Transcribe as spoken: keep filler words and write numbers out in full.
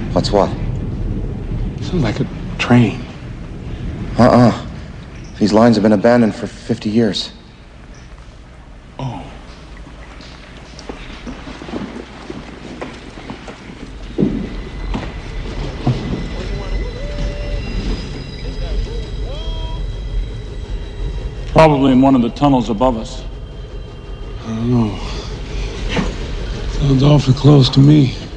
What's what? Sounds like a train. Uh-uh. These lines have been abandoned for fifty years. Oh. Probably in one of the tunnels above us. I don't know. Sounds awfully close to me.